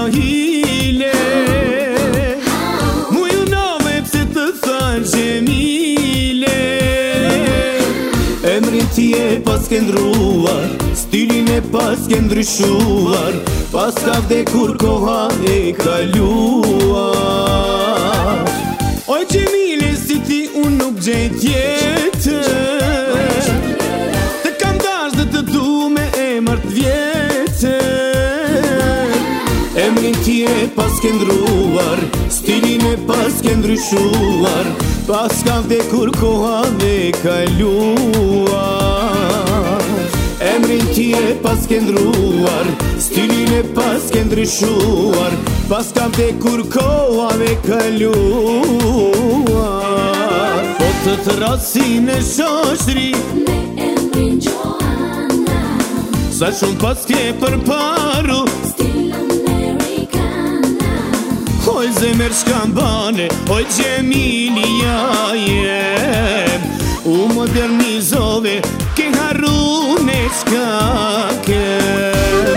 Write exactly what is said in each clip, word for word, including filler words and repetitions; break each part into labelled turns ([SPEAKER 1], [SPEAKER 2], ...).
[SPEAKER 1] hile. Mu ju nove pse të thanë Gjemile. Emrin ti e pas ke ndruar, stilin e pas ke ndryshuar, pas ka vdekur koha e kaluar. Oj Gjemile, si ti unë nuk gjej tjetër, të kam dash dhe të du me emër të vjetër. Emrin ti e pas ke ndruar, stilin e pas ke ndryshuar, pas ka vdekur koha dhe kaluar. Emrin ti e pas ke ndruar, stilin e pas ke ndryshuar, pas ka vdekur koha dhe kaluar. Po të të rasin e shoshri
[SPEAKER 2] me emrin Gjoana,
[SPEAKER 1] sa shumë pas ke përparu
[SPEAKER 2] stil amerikana.
[SPEAKER 1] Oj zemër shkambane, oj Gjemili ja jem, u modernizove, ke harune qka kem.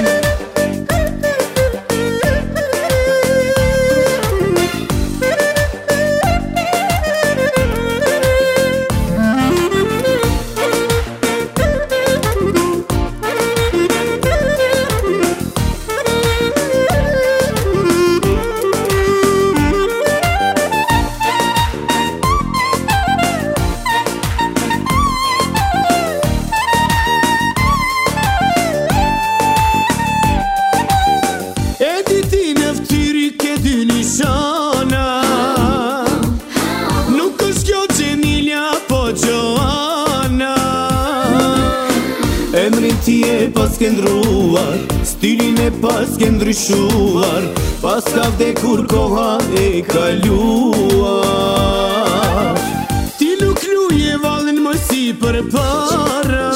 [SPEAKER 1] Nuk është kjo Gjemilja, po Gjoana. Emrin ti e pas ke ndruar, stilin e pas ke ndryshuar, pas ka vdekur koha e kaluar. Ti nuk luje vallin më si për para,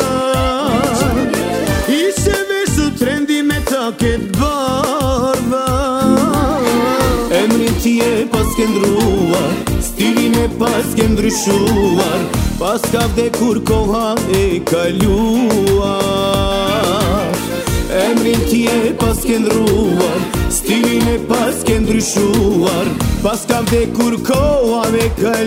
[SPEAKER 1] ishe veshu trendi me taket bardha. Emrin ti e pas ke ndruar, stilin e pas ke ndryshuar, pas ka vdekur koha e kaluar. Emrin ti e pas ke ndruar, stilin e pas ke ndryshuar, pas ka vdekur koha e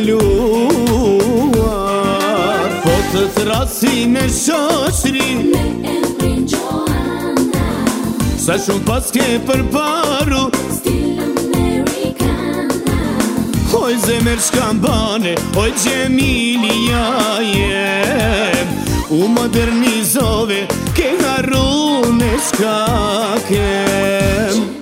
[SPEAKER 1] kaluar. Po të thrasin e shoshri
[SPEAKER 2] me emrin Gjoana,
[SPEAKER 1] sa shumë pas ke përparu
[SPEAKER 2] stil amerikana.
[SPEAKER 1] Oj zemër shkambane, oj Gjemili ja jem, u modernizove, ke harune qka kem.